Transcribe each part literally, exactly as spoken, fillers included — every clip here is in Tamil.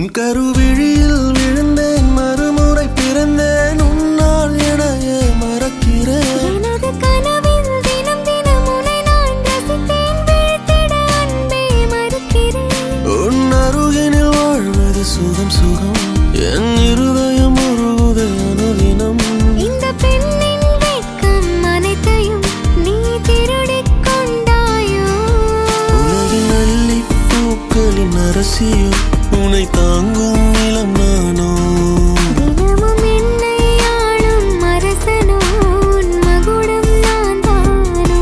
உன் கருவிழியில் விழுந்தேன், மறுமுறை பிறந்தேன், உன்னால் எனையே மறக்கிறேன். எனது கனவில் தினம் தினம் உன்னை நான் ரசித்தேன், வீழ்த்திட அன்பே மறுக்கிறேன். உன் அருகினில் வாழ்வது சுகம் சுகம், என் இருதயம் உருகுதே அனுதினம். இந்த பெண்ணின் வெட்கம் அனைத்தையும் நீ திருடிக் கொண்டாயோ. உலகின் அள்ளி பூக்களின் அரசியோ, உன்னை தாங்கும் நிலம் நானோ. தினமும் என்னை ஆளும் அரசனோ, உன் மகுடம் நான் தானோ.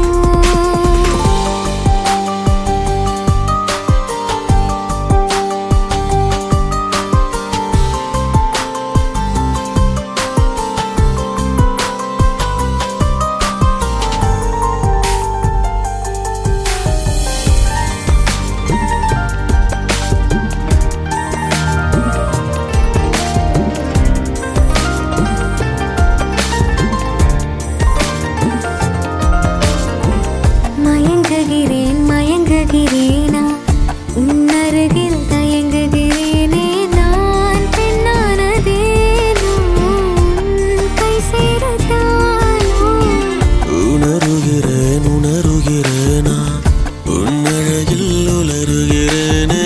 மயங்குகிறேன் மயங்குகிறேனா, உன் அருகில் தயங்குகிறேனே. நான் பெண்ணானதேனோ, உன் கை சேரத்தானோ. உணருகிறேன் உணருகிறேனா, உன் அழகில் உலருகிறேனே.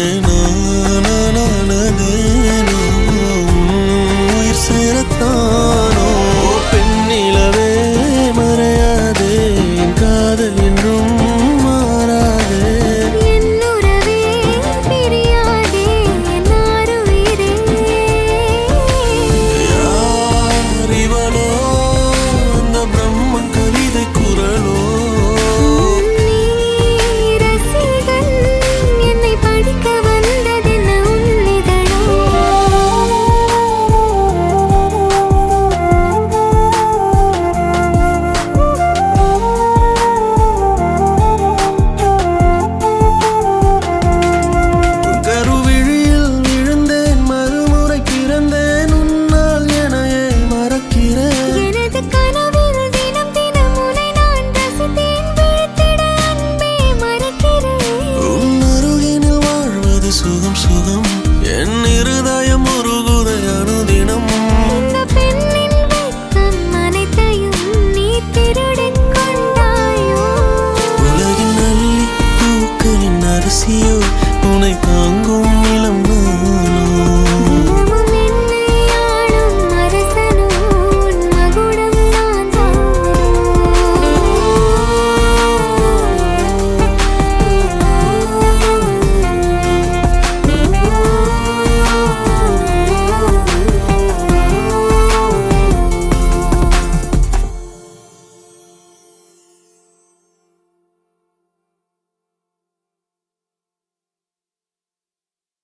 நானானதேனோ, உயிர் சேரத்தானோ. பெண்ணிலவே மறையாதே, என் காதல் என்றும் மாறாதே. என் உறவே பிரியாதே, என் ஆருயிரே. யார் இவளோ, அந்த பிரம்மன் கவிதை குரலோ. நீ ரசிகன், என்னை படிக்க வந்ததென்ன உன் இதழோ. கருவிழியில் விழுந்தேன், மறுமுறை பிறந்தேன், உன்னால் எனையே மறக்கிறேன். எனது கனவில் தினம் தினம் உன்னை நான் ரசித்தேன், வீழ்த்திட அன்பே மறுக்கிறேன். உன் அருகினில் வாழ்வது சுகம் சுகம், என் இருதயம் உருகுதே அனுதினம். இந்த பெண்ணின் வெட்கம் அனைத்தையும் நீ திருடிக் கொண்டாயோ. உலகின் அள்ளி பூக்களின் அரசியோ, உன்னை